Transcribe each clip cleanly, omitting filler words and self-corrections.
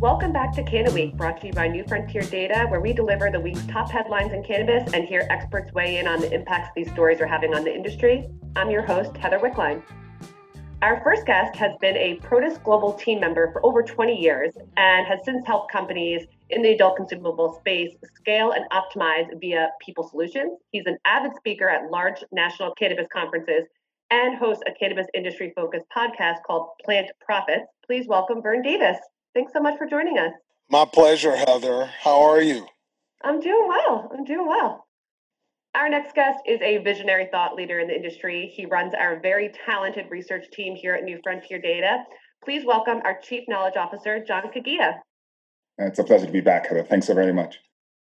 Welcome back to Canna Week, brought to you by New Frontier Data, where we deliver the week's top headlines in cannabis and hear experts weigh in on the impacts these stories are having on the industry. I'm your host, Heather Wickline. Our first guest has been a Protis Global team member for over 20 years and has since helped companies in the adult consumable space scale and optimize via People Solutions. He's an avid speaker at large national cannabis conferences and hosts a cannabis industry-focused podcast called Plant Profits. Please welcome Vern Davis. Thanks so much for joining us. My pleasure, Heather. How are you? I'm doing well. Our next guest is a visionary thought leader in the industry. He runs our very talented research team here at New Frontier Data. Please welcome our Chief Knowledge Officer, John Kagia. It's a pleasure to be back, Heather. Thanks so very much.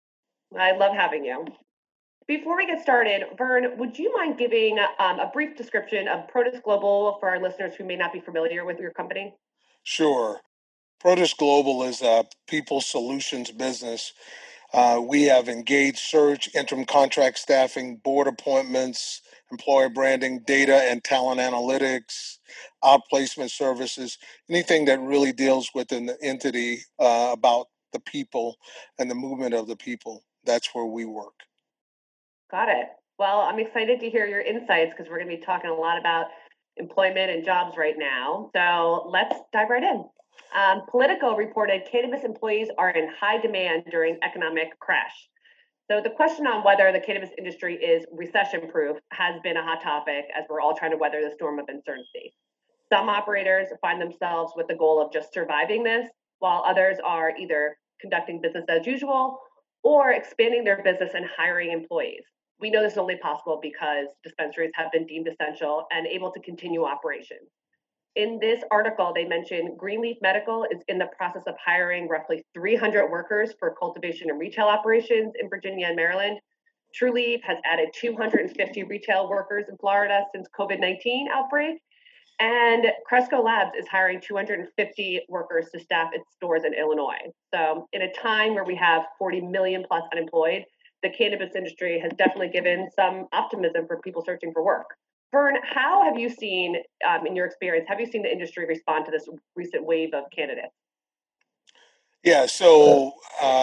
I love having you. Before we get started, Vern, would you mind giving a brief description of Protis Global for our listeners who may not be familiar with your company? Sure. Protis Global is a people solutions business. We have engaged search, interim contract staffing, board appointments, employer branding, data and talent analytics, outplacement services, anything that really deals with an entity about the people and the movement of the people. That's where we work. Got it. Well, I'm excited to hear your insights because we're going to be talking a lot about employment and jobs right now. So let's dive right in. Politico reported cannabis employees are in high demand during economic crash. So the question on whether the cannabis industry is recession-proof has been a hot topic as we're all trying to weather the storm of uncertainty. Some operators find themselves with the goal of just surviving this, while others are either conducting business as usual or expanding their business and hiring employees. We know this is only possible because dispensaries have been deemed essential and able to continue operations. In this article, they mentioned Greenleaf Medical is in the process of hiring roughly 300 workers for cultivation and retail operations in Virginia and Maryland. Trulieve has added 250 retail workers in Florida since COVID-19 outbreak. And Cresco Labs is hiring 250 workers to staff its stores in Illinois. So in a time where we have 40 million plus unemployed, the cannabis industry has definitely given some optimism for people searching for work. Vern, how have you seen, in your experience, have you seen the industry respond to this recent wave of candidates? Yeah, so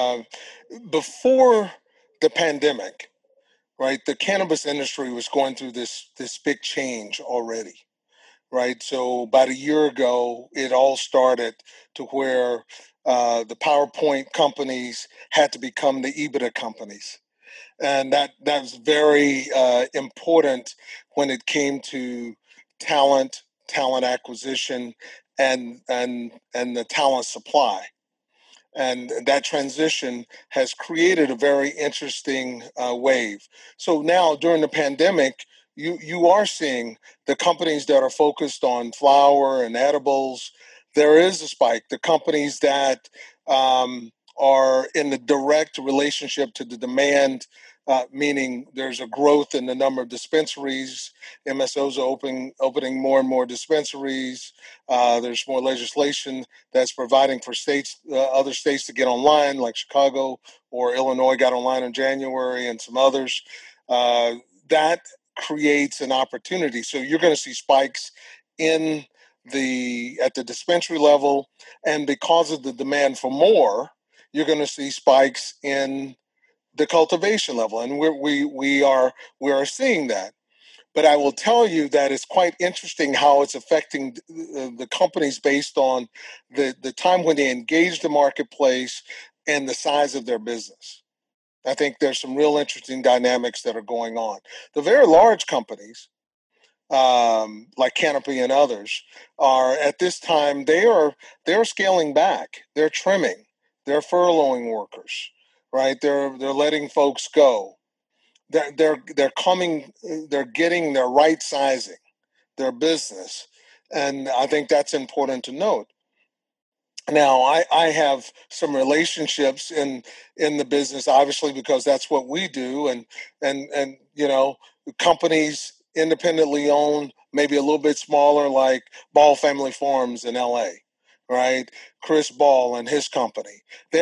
before the pandemic, right, the cannabis industry was going through this big change already, right? So about a year ago, it all started to where the PowerPoint companies had to become the EBITDA companies. And that's very important when it came to talent acquisition, and the talent supply. And that transition has created a very interesting wave. So now during the pandemic, you are seeing the companies that are focused on flower and edibles. There is a spike. The companies that are in the direct relationship to the demand, meaning there's a growth in the number of dispensaries. MSOs are opening more and more dispensaries. There's more legislation that's providing for states, other states to get online, like Chicago or Illinois got online in January, and some others. That creates an opportunity. So you're going to see spikes in at the dispensary level, and because of the demand for more, you're going to see spikes in the cultivation level, and we are seeing that. But I will tell you that it's quite interesting how it's affecting the companies based on the time when they engage the marketplace and the size of their business. I think there's some real interesting dynamics that are going on. The very large companies, like Canopy and others, are at this time they're scaling back. They're trimming. They're furloughing workers, right? They're letting folks go. They're getting their right sizing, their business, and I think that's important to note. Now, I have some relationships in the business, obviously, because that's what we do, and companies independently owned, maybe a little bit smaller, like Ball Family Farms in L.A., right? Chris Ball and his company.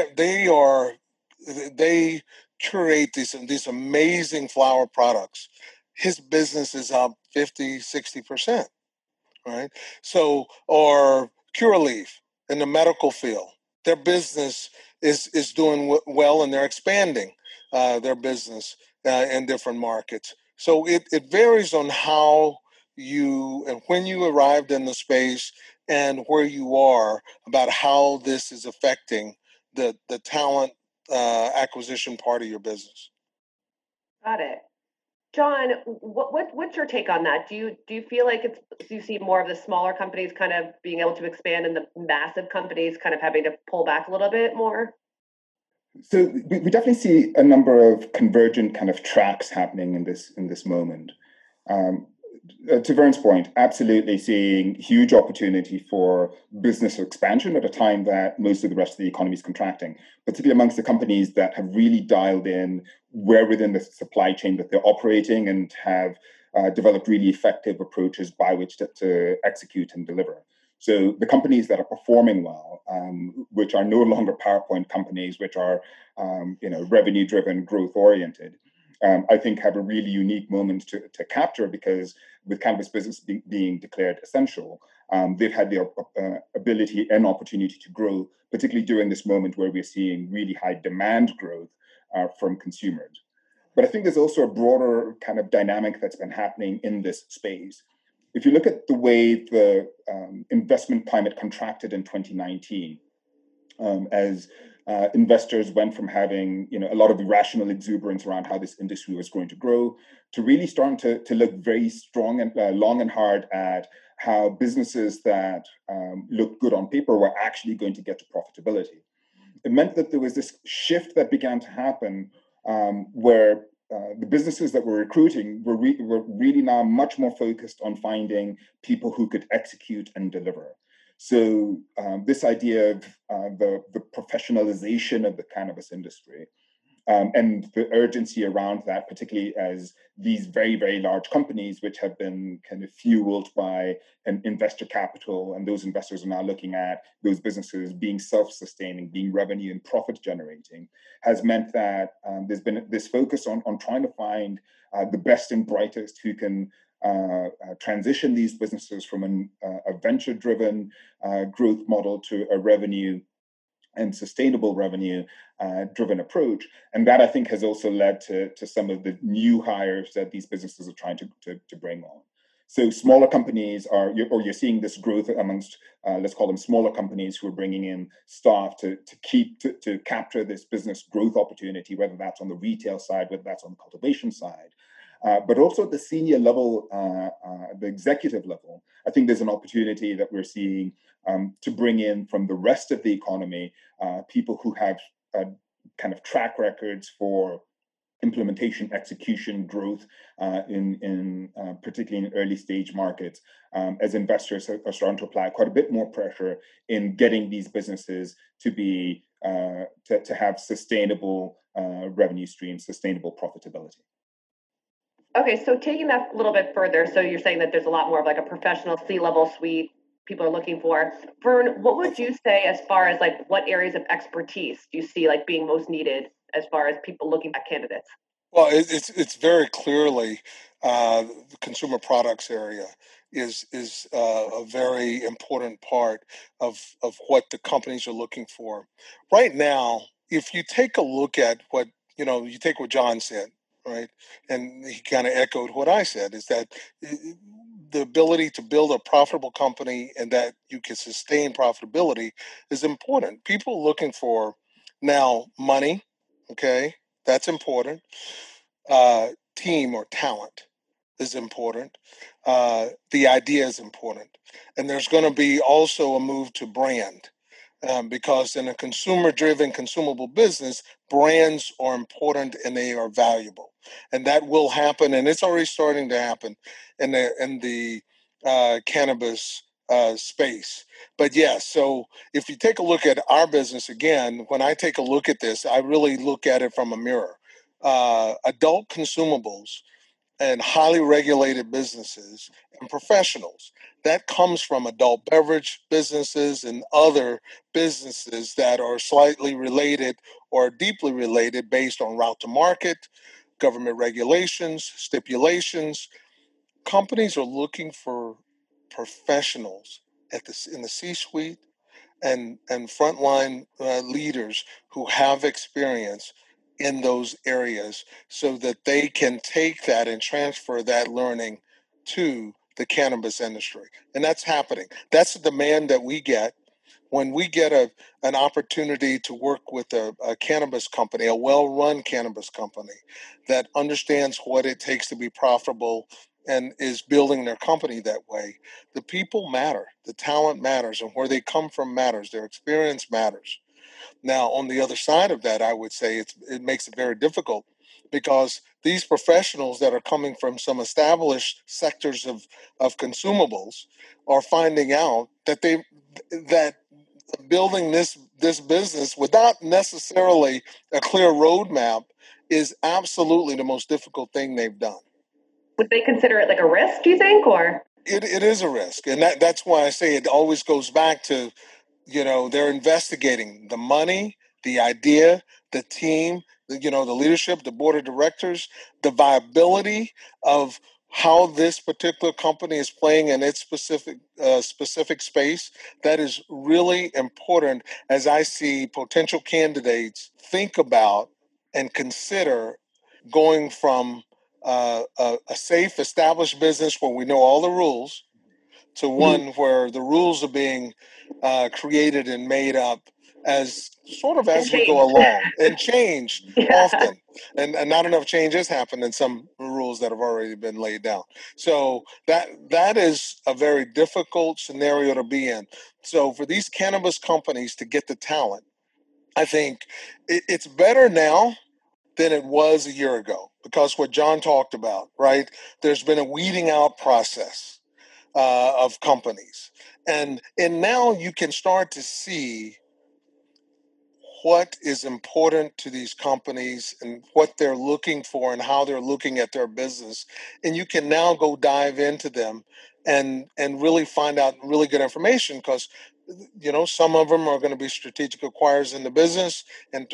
They curate these amazing flower products. His business is up 50, 60%, right? So, or Curaleaf in the medical field. their business is doing well, and they're expanding their business in different markets. So it varies on how you and when you arrived in the space and where you are about how this is affecting the talent acquisition part of your business. Got it. John, what's your take on that? Do you feel like do you see more of the smaller companies kind of being able to expand and the massive companies kind of having to pull back a little bit more? So we definitely see a number of convergent kind of tracks happening in this moment. Um, to Vern's point, absolutely seeing huge opportunity for business expansion at a time that most of the rest of the economy is contracting, particularly amongst the companies that have really dialed in where within the supply chain that they're operating and have developed really effective approaches by which to execute and deliver. So the companies that are performing well, which are no longer PowerPoint companies, which are revenue-driven, growth-oriented, I think have a really unique moment to capture, because with cannabis business being declared essential, they've had the ability and opportunity to grow, particularly during this moment where we're seeing really high demand growth from consumers. But I think there's also a broader kind of dynamic that's been happening in this space. If you look at the way the investment climate contracted in 2019, as investors went from having a lot of irrational exuberance around how this industry was going to grow to really starting to look very strong and long and hard at how businesses that looked good on paper were actually going to get to profitability. It meant that there was this shift that began to happen where the businesses that were recruiting were really now much more focused on finding people who could execute and deliver. So this idea of the professionalization of the cannabis industry and the urgency around that, particularly as these very, very large companies, which have been kind of fueled by an investor capital, and those investors are now looking at those businesses being self-sustaining, being revenue and profit generating, has meant that there's been this focus on trying to find the best and brightest who can transition these businesses from a venture-driven growth model to a revenue and sustainable revenue driven approach. And that, I think, has also led to some of the new hires that these businesses are trying to bring on. So smaller companies you're seeing this growth amongst, let's call them smaller companies who are bringing in staff to capture this business growth opportunity, whether that's on the retail side, whether that's on the cultivation side. But also at the senior level, the executive level, I think there's an opportunity that we're seeing to bring in from the rest of the economy people who have kind of track records for implementation, execution, growth in particularly in early stage markets, as investors are starting to apply quite a bit more pressure in getting these businesses to be to have sustainable revenue streams, sustainable profitability. Okay, so taking that a little bit further, so you're saying that there's a lot more of like a professional C-level suite people are looking for. Vern, what would you say as far as like what areas of expertise do you see like being most needed as far as people looking at candidates? Well, it's very clearly the consumer products area is a very important part of what the companies are looking for right now. If you take a look at what you take what John said, right, and he kind of echoed what I said, is that the ability to build a profitable company and that you can sustain profitability is important. People looking for now money, okay, that's important. Team or talent is important. The idea is important. And there's going to be also a move to brand because in a consumer driven, consumable business, brands are important and they are valuable. And that will happen. And it's already starting to happen in the cannabis space. But yes, so if you take a look at our business again, when I take a look at this, I really look at it from a mirror. Adult consumables and highly regulated businesses and professionals. That comes from adult beverage businesses and other businesses that are slightly related or deeply related based on route to market, government regulations, stipulations. Companies are looking for professionals in the C-suite and frontline leaders who have experience in those areas so that they can take that and transfer that learning to the cannabis industry. And that's happening. That's the demand that we get when we get an opportunity to work with a cannabis company, a well-run cannabis company that understands what it takes to be profitable and is building their company that way. The people matter, the talent matters, and where they come from matters, their experience matters. Now, on the other side of that, I would say it makes it very difficult because these professionals that are coming from some established sectors of consumables are finding out that building this business without necessarily a clear roadmap is absolutely the most difficult thing they've done. Would they consider it like a risk, do you think, or? It is a risk, and that's why I say it always goes back to, they're investigating the money, the idea, the team, the leadership, the board of directors, the viability of how this particular company is playing in its specific space. That is really important as I see potential candidates think about and consider going from a safe, established business where we know all the rules to one where the rules are being created and made up as as we go along and changed often, and not enough change has happened in some rules that have already been laid down. So that is a very difficult scenario to be in. So for these cannabis companies to get the talent, I think it's better now than it was a year ago because what John talked about, right? There's been a weeding out process of companies, and now you can start to see what is important to these companies and what they're looking for and how they're looking at their business, and you can now go dive into them and really find out really good information because some of them are going to be strategic acquirers in the business, and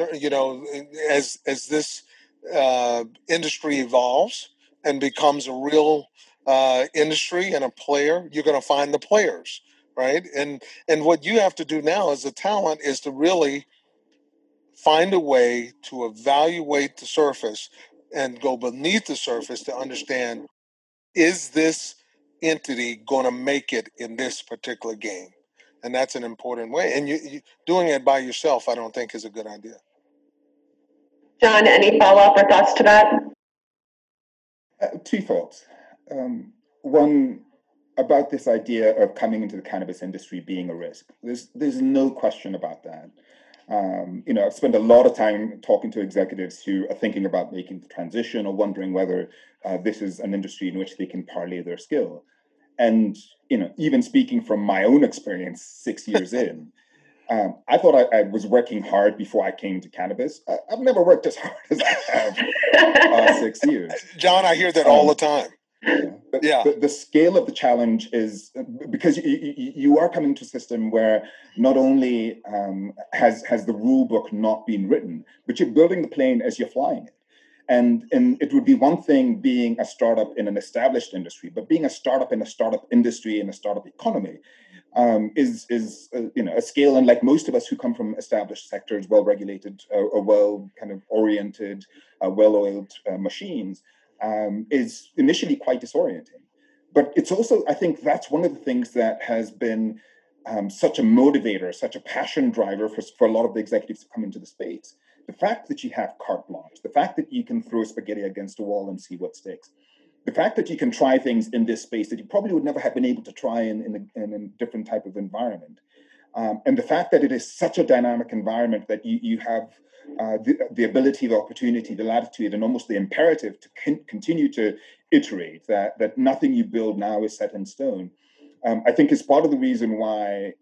as this industry evolves and becomes a real industry and a player, you're going to find the players, right? And what you have to do now as a talent is to really find a way to evaluate the surface and go beneath the surface to understand, is this entity going to make it in this particular game? And that's an important way. And you doing it by yourself, I don't think is a good idea. John, any follow-up or thoughts to that? Two thoughts. One, about this idea of coming into the cannabis industry being a risk. There's no question about that. I've spent a lot of time talking to executives who are thinking about making the transition or wondering whether this is an industry in which they can parlay their skill. And, even speaking from my own experience 6 years in, I thought I was working hard before I came to cannabis. I've never worked as hard as I have the last 6 years. John, I hear that all the time. Yeah. The scale of the challenge is because you are coming to a system where not only has the rule book not been written, but you're building the plane as you're flying it. And it would be one thing being a startup in an established industry, but being a startup in a startup industry in a startup economy is a scale. And like most of us who come from established sectors, well-regulated or well kind of oriented, well-oiled machines, is initially quite disorienting. But it's also, I think that's one of the things that has been such a motivator, such a passion driver for a lot of the executives who come into the space. The fact that you have carte blanche, the fact that you can throw spaghetti against a wall and see what sticks, the fact that you can try things in this space that you probably would never have been able to try in a different type of environment. And the fact that it is such a dynamic environment that you have the ability, the opportunity, the latitude, and almost the imperative to continue to iterate, that nothing you build now is set in stone, I think is part of the reason why,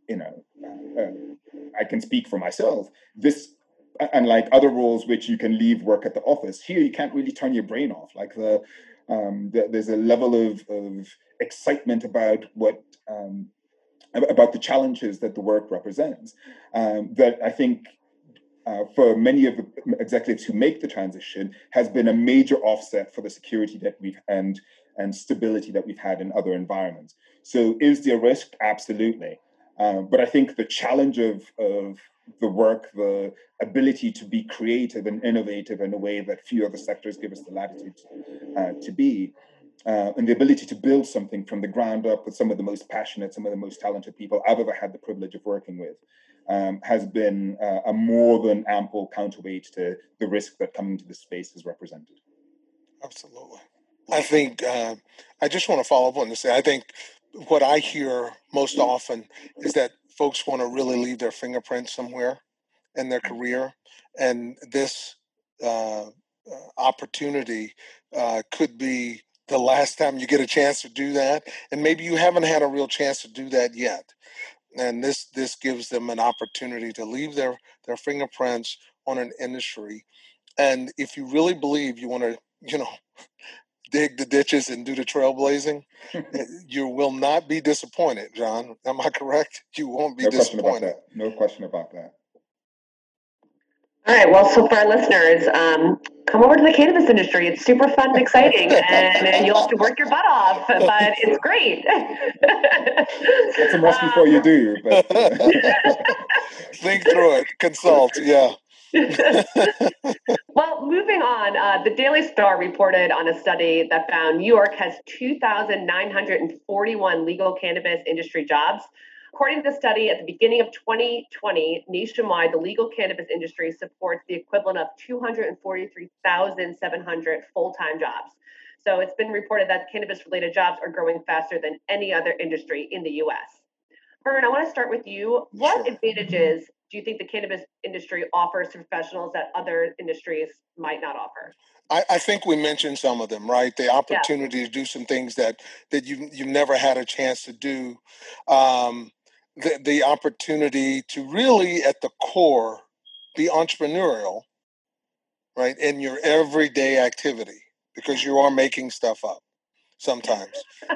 I can speak for myself. This, unlike other roles which you can leave work at the office, here you can't really turn your brain off. Like there's a level of excitement about about the challenges that the work represents, that I think for many of the executives who make the transition has been a major offset for the security that we've and stability that we've had in other environments. So is there a risk? Absolutely. But I think the challenge of the work, the ability to be creative and innovative in a way that few other sectors give us the latitude to be, and the ability to build something from the ground up with some of the most passionate, some of the most talented people I've ever had the privilege of working with, has been a more than ample counterweight to the risk that coming to this space has represented. Absolutely. I think I just want to follow up on this. I think what I hear most often is that folks want to really leave their fingerprint somewhere in their career, and this opportunity could be the last time you get a chance to do that, and maybe you haven't had a real chance to do that yet. And this gives them an opportunity to leave their fingerprints on an industry. And if you really believe you want to, dig the ditches and do the trailblazing, you will not be disappointed, John. Am I correct? You won't be No question about disappointed. that. No question about that. All right. Well, so for our listeners, come over to the cannabis industry. It's super fun and exciting, and you'll have to work your butt off, but it's great. Get some rest before you do. But Think through it. Consult. Yeah. Well, moving on, the Daily Star reported on a study that found New York has 2,941 legal cannabis industry jobs. According to the study, at the beginning of 2020, nationwide, the legal cannabis industry supports the equivalent of 243,700 full-time jobs. So it's been reported that cannabis-related jobs are growing faster than any other industry in the U.S. Vern, I want to start with you. What Sure. advantages do you think the cannabis industry offers to professionals that other industries might not offer? I think we mentioned some of them, right? The opportunity to do some things that you've never had a chance to do. The opportunity to really, at the core, be entrepreneurial, right, in your everyday activity, because you are making stuff up sometimes,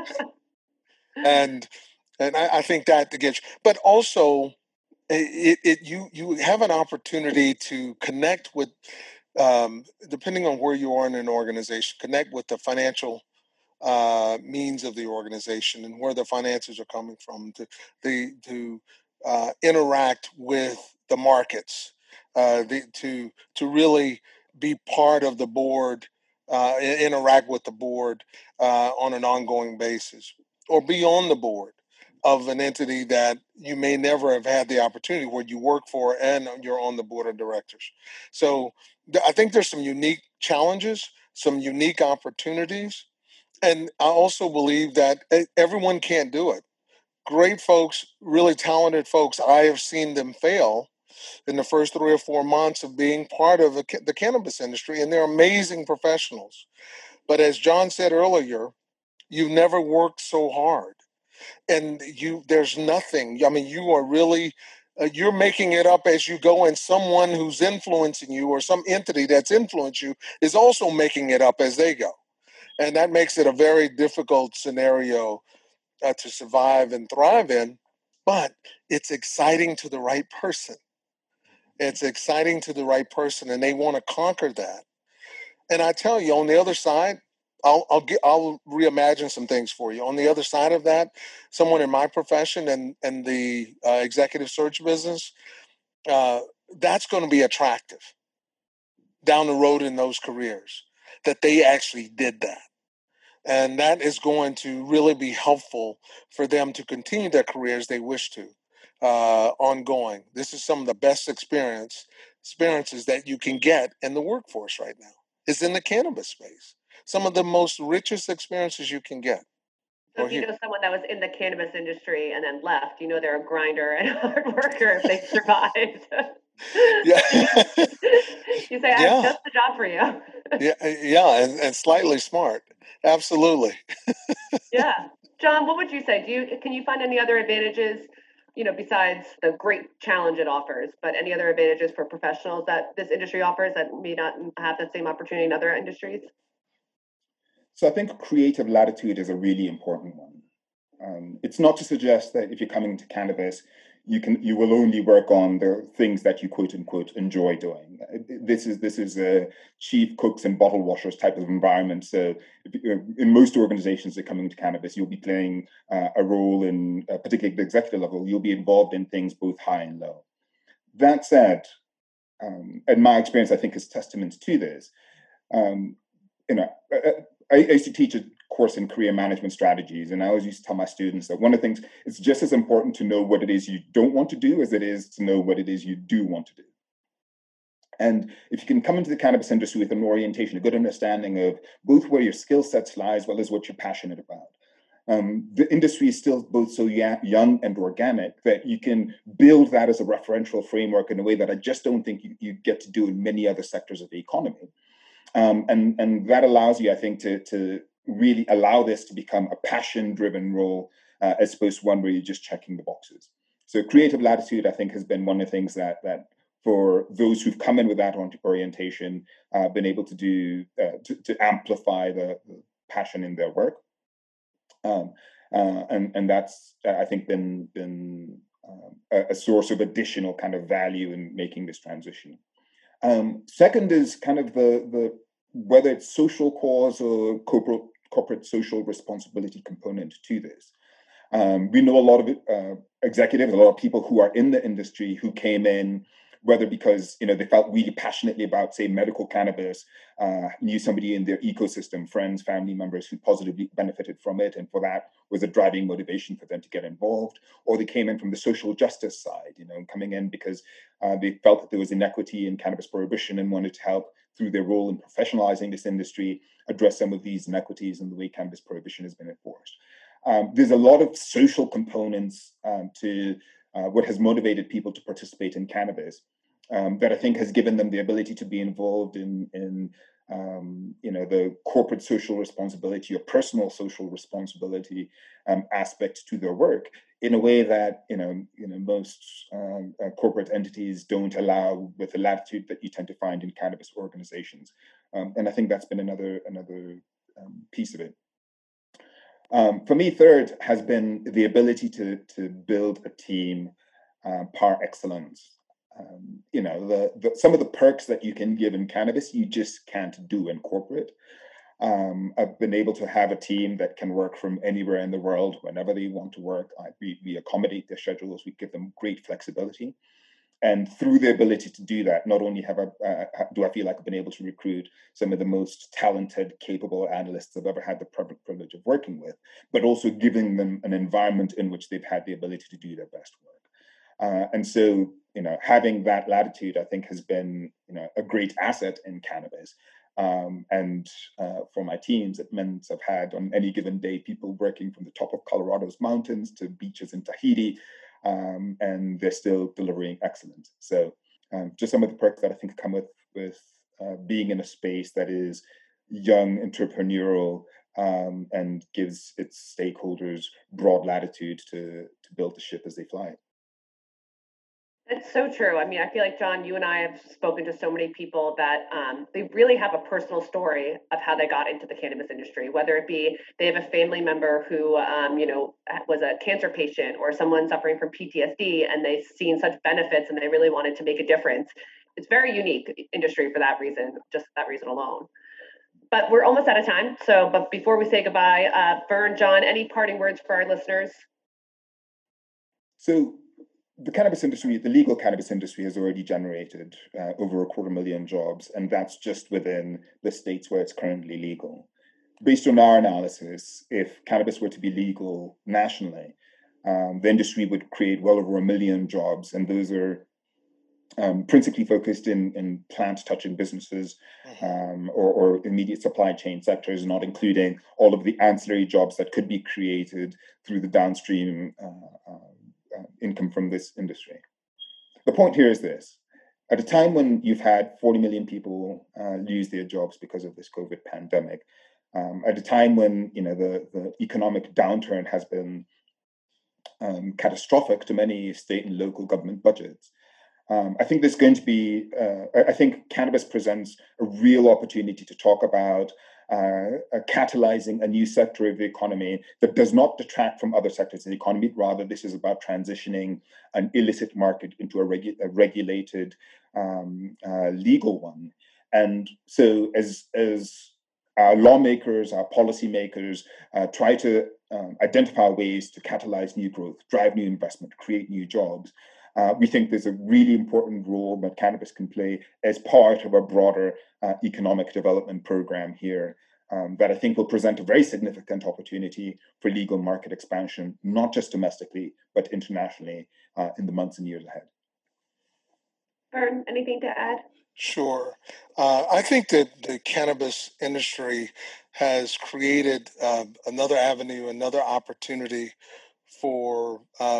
and I think that gets. But also, you have an opportunity to connect with, depending on where you are in an organization, connect with the financial means of the organization and where the finances are coming from, to interact with the markets, to really be part of the board, interact with the board on an ongoing basis, or be on the board of an entity that you may never have had the opportunity, where you work for and you're on the board of directors. So I think there's some unique challenges, some unique opportunities, and I also believe that everyone can't do it. Great folks, really talented folks, I have seen them fail in the first 3 or 4 months of being part of the cannabis industry, and they're amazing professionals. But as John said earlier, you've never worked so hard, and there's nothing. I mean, you are really you're making it up as you go, and someone who's influencing you, or some entity that's influenced you, is also making it up as they go. And that makes it a very difficult scenario to survive and thrive in. But it's exciting to the right person. It's exciting to the right person, and they want to conquer that. And I tell you, on the other side, I'll reimagine some things for you. On the other side of that, someone in my profession and the executive search business, uh, that's going to be attractive down the road in those careers, that they actually did that. And that is going to really be helpful for them to continue their careers they wish to, ongoing. This is some of the best experiences that you can get in the workforce right now. Is in the cannabis space. Some of the most richest experiences you can get. So if you know someone that was in the cannabis industry and then left, you know they're a grinder and a hard worker if they survived. Yeah. You say, I have just the job for you. Yeah, and slightly smart. Absolutely. Yeah. John, what would you say? Can you find any other advantages, besides the great challenge it offers, but any other advantages for professionals that this industry offers that may not have that same opportunity in other industries? So I think creative latitude is a really important one. It's not to suggest that if you're coming into cannabis, you will only work on the things that you quote unquote enjoy doing. This is a chief cooks and bottle washers type of environment. So in most organizations that come into cannabis, you'll be playing a role in, particularly at the executive level, you'll be involved in things both high and low. That said, and my experience, I think, is testament to this. Um, I used to teach a course in career management strategies, and I always used to tell my students that one of the things, it's just as important to know what it is you don't want to do as it is to know what it is you do want to do. And if you can come into the cannabis industry with an orientation, a good understanding of both where your skill sets lie as well as what you're passionate about. The industry is still both so young and organic that you can build that as a referential framework in a way that I just don't think you get to do in many other sectors of the economy. And that allows you, I think, to really allow this to become a passion-driven role as opposed to one where you're just checking the boxes. So creative latitude, I think, has been one of the things that for those who've come in with that orientation, been able to do to amplify the passion in their work. And that's, I think, been a source of additional kind of value in making this transition. Second is kind of the whether it's social cause or corporate social responsibility component to this. We know a lot of executives, a lot of people who are in the industry who came in, whether because they felt really passionately about, say, medical cannabis, knew somebody in their ecosystem, friends, family members who positively benefited from it, and for that was a driving motivation for them to get involved, or they came in from the social justice side, coming in because they felt that there was inequity in cannabis prohibition and wanted to help through their role in professionalizing this industry, address some of these inequities in the way cannabis prohibition has been enforced. There's a lot of social components to what has motivated people to participate in cannabis that I think has given them the ability to be involved in the corporate social responsibility or personal social responsibility aspect to their work in a way that most corporate entities don't allow with the latitude that you tend to find in cannabis organizations, and I think that's been another piece of it. For me, third has been the ability to build a team par excellence. Some of the perks that you can give in cannabis, you just can't do in corporate. I've been able to have a team that can work from anywhere in the world, whenever they want to work. We accommodate their schedules. We give them great flexibility. And through the ability to do that, not only do I feel like I've been able to recruit some of the most talented, capable analysts I've ever had the privilege of working with, but also giving them an environment in which they've had the ability to do their best work. And so, having that latitude, I think, has been, a great asset in cannabis. And for my teams, it meant I've had on any given day people working from the top of Colorado's mountains to beaches in Tahiti. And they're still delivering excellence. So just some of the perks that I think come with being in a space that is young, entrepreneurial, and gives its stakeholders broad latitude to build the ship as they fly it. It's so true. I mean, I feel like, John, you and I have spoken to so many people that they really have a personal story of how they got into the cannabis industry, whether it be they have a family member who, was a cancer patient or someone suffering from PTSD, and they've seen such benefits and they really wanted to make a difference. It's very unique industry for that reason, just that reason alone. But we're almost out of time. But before we say goodbye, Vern, John, any parting words for our listeners? So, the cannabis industry, the legal cannabis industry, has already generated over 250,000 jobs, and that's just within the states where it's currently legal. Based on our analysis, if cannabis were to be legal nationally, the industry would create well over 1 million jobs, and those are principally focused in plant-touching businesses or immediate supply chain sectors, not including all of the ancillary jobs that could be created through the downstream income from this industry. The point here is this. At a time when you've had 40 million people lose their jobs because of this COVID pandemic, at a time when the economic downturn has been catastrophic to many state and local government budgets, I think there's going to be, I think cannabis presents a real opportunity to talk about catalyzing a new sector of the economy that does not detract from other sectors of the economy. Rather, this is about transitioning an illicit market into a regulated legal one. And so as our lawmakers, our policymakers try to identify ways to catalyze new growth, drive new investment, create new jobs, we think there's a really important role that cannabis can play as part of a broader economic development program here that I think will present a very significant opportunity for legal market expansion, not just domestically, but internationally in the months and years ahead. Vern, anything to add? Sure. I think that the cannabis industry has created another avenue, another opportunity for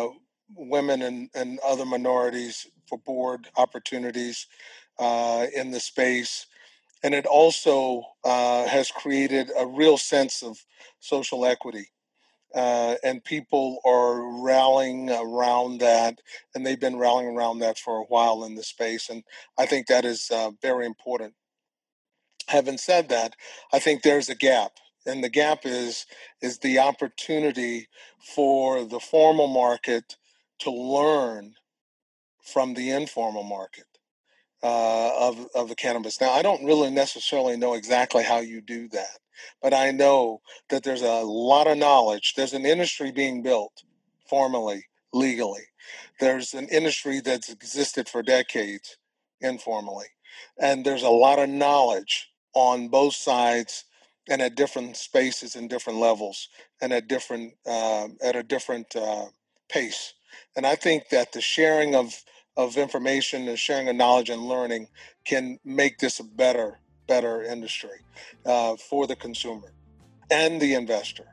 women and other minorities for board opportunities in the space. And it also has created a real sense of social equity. And people are rallying around that, and they've been rallying around that for a while in the space. And I think that is very important. Having said that, I think there's a gap, and the gap is the opportunity for the formal market to learn from the informal market of the cannabis. Now, I don't really necessarily know exactly how you do that, but I know that there's a lot of knowledge. There's an industry being built formally, legally. There's an industry that's existed for decades informally, and there's a lot of knowledge on both sides and at different spaces and different levels and at a different pace. And I think that the sharing of information and sharing of knowledge and learning can make this a better industry for the consumer and the investor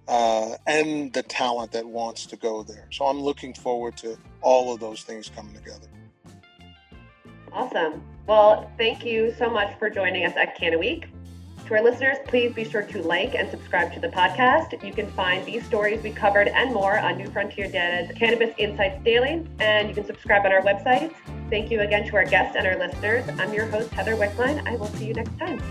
and the talent that wants to go there. So I'm looking forward to all of those things coming together. Awesome. Well, thank you so much for joining us at Canna Week. To our listeners, please be sure to like and subscribe to the podcast. You can find these stories we covered and more on New Frontier Data's Cannabis Insights Daily, and you can subscribe on our website. Thank you again to our guests and our listeners. I'm your host, Heather Wickline. I will see you next time.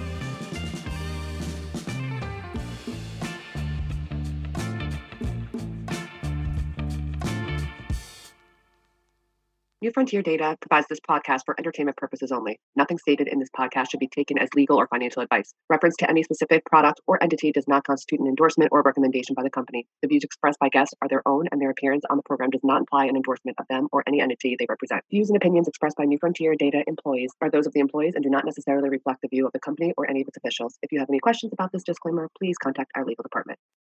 New Frontier Data provides this podcast for entertainment purposes only. Nothing stated in this podcast should be taken as legal or financial advice. Reference to any specific product or entity does not constitute an endorsement or recommendation by the company. The views expressed by guests are their own, and their appearance on the program does not imply an endorsement of them or any entity they represent. Views and opinions expressed by New Frontier Data employees are those of the employees and do not necessarily reflect the view of the company or any of its officials. If you have any questions about this disclaimer, please contact our legal department.